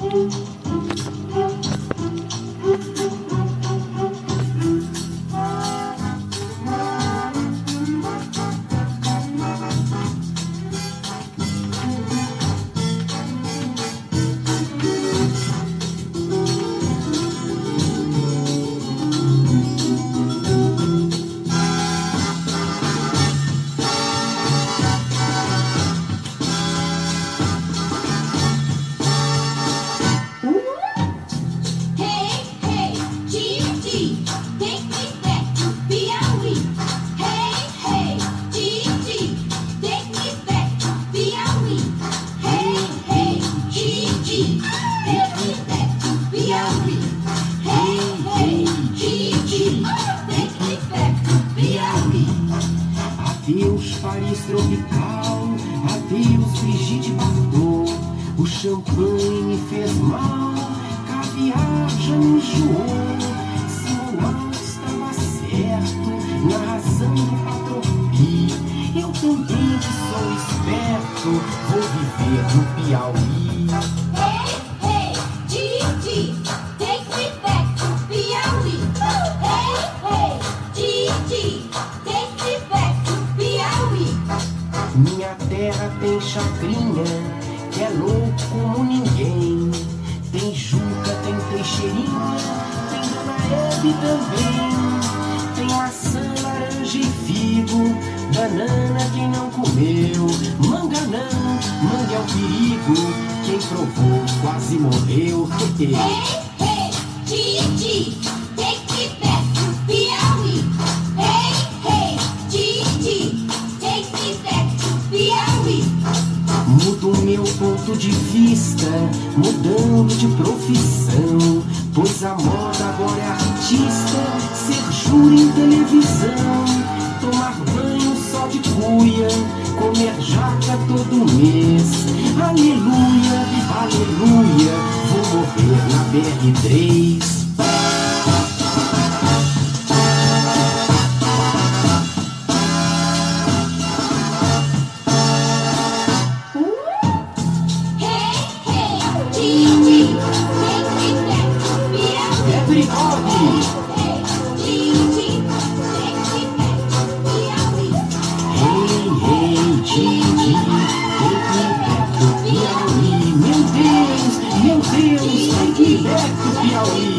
Adeus, Paris tropical, adeus, Brigitte Bardot. O champanhe me fez mal, caviar já me enjoou. Simonal estava certo na razão do patropi. Eu também que sou esperto, vou viver no Piauí. Hey, Gigi, take me back to Piauí. Hey, Gigi, take me back to Piauí. Minha terra tem chacrinha, que é louco como ninguém. Tem Juca, tem Teixeirinha, tem Dona Hebe também. Tem maçã, laranja e figo, banana quem não comeu. Manga não, manga é o perigo, quem provou quase morreu. Hey, Gigi, take me back to Piauí. Hey, Gigi, take me back to Piauí. Mudo meu ponto de vista, mudando de profissão, pois a moda agora é artista, ser júri em televisão, tomar banho só de cuia, comer jaca todo mês. Aleluia, aleluia, vou morrer na BR-3. Meu Deus, take me back to Piauí.